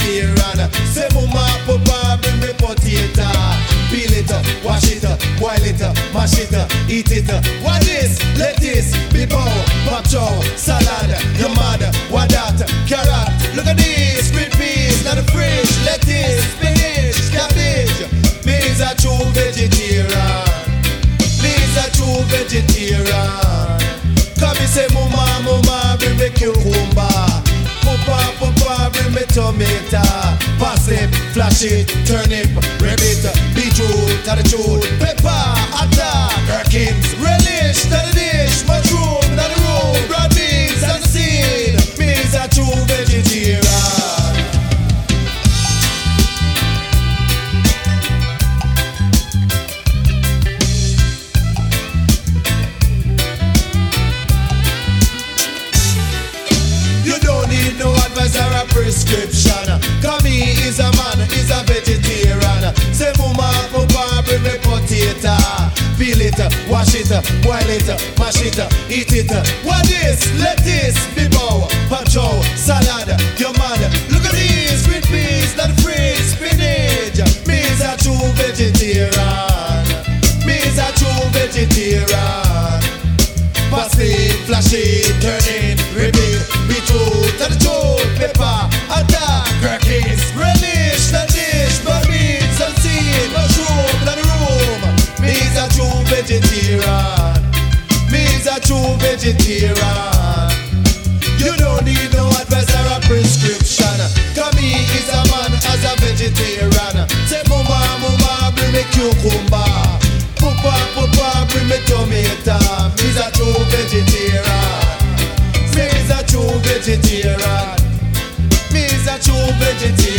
vegetarian. Say mama, papa, bring me potato. Peel it up, wash it up, boil it up, mash it up, eat it up. What this? Lettuce, bibo, pak chow, salad, your mother, what that? Carrot. Look at this, green peas, not the fridge. Lettuce, spinach, cabbage. Me's a true vegetarian. Me's a true vegetarian. Come and say, mama, bring me cucumber. Papa, bring me tomato. Pass it, flash it, turnip, rabbit, beetroot, attitude, pepper, attack, gherkins, relish, to the dish, mushroom, to the room, broad beans, and seed. Me's a true vegetarian. No advice or a prescription. Cause me is a man, is a vegetarian. Say mama, papa, bring me potato. Peel it, wash it, boil it, mash it, eat it. What is? Lettuce, bibo, pak chow, salad, your mother. Look at these, green peas, not fridge, spinach. Me is a true vegetarian. Me is a true vegetarian. Pass it, flash it, turn it, repeat, beetroot, to the toad, pepper, attack, gherkins, relish, the dish, broad beans, and seed, mushroom, to the room. Me's a true vegetarian. Me's a true vegetarian. You don't need no advice or a prescription. Cause me is a man as a vegetarian. Say mama, bring me cucumber. Papa, bring me tomato. Me's a true vegetarian. Me's a true vegetarian. Me's a true vegetarian.